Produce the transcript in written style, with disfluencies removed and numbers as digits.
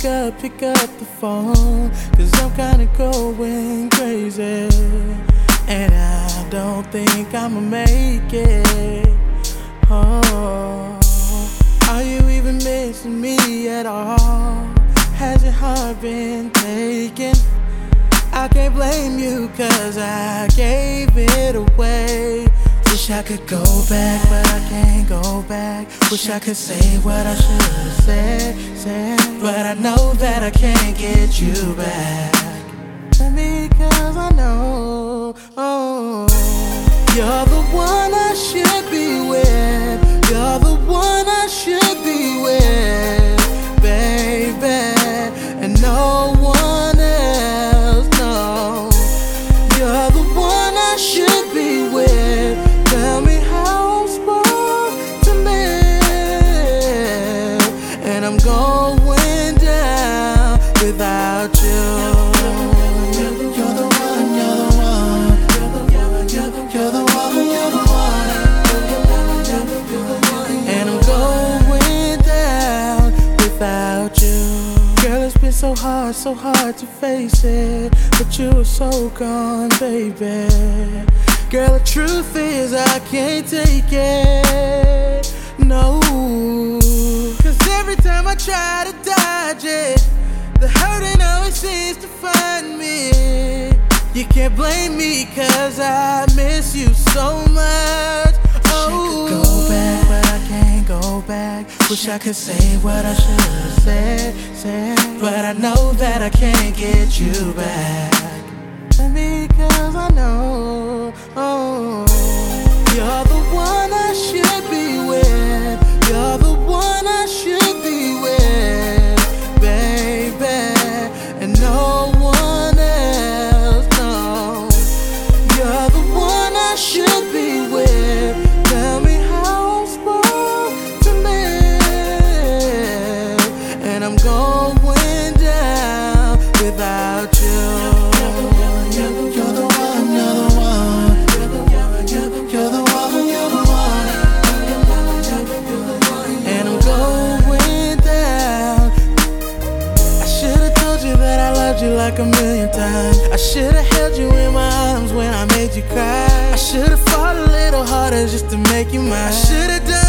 pick up the phone, 'cause I'm kinda going crazy, and I don't think I'ma make it. Oh, are you even missing me at all? Has your heart been taken? I can't blame you, 'cause I gave it away. Wish I could go back, but I can't go back. Wish I could say what I should've said, but I know that I can't get you back. Because I know, oh, you're the one I should be with. You're the one I should be with, baby, and no one else, no. You're the one I should be with. Tell me how I'm supposed to live, and I'm going down without you. You're the one, you're the one. You're the one, you're the one. And I'm going down without you. Girl, it's been so hard to face it, but you were so gone, baby. Girl, the truth is I can't take it, no. 'Cause every time I try to dodge it, the hurting always seems to find me. You can't blame me, 'cause I miss you so much. Oh, I could go back, but I can't go back. Wish I could say what I should've said, but I know that I can't get you back. Because I know, oh, you're the one I should be with. You're the one I should be with, baby, and no one else, no. You're the one I should be with. Tell me how I'm supposed to live, and I'm going down without you. Like a million times, I should've held you in my arms when I made you cry. I should've fought a little harder just to make you mine. I should've done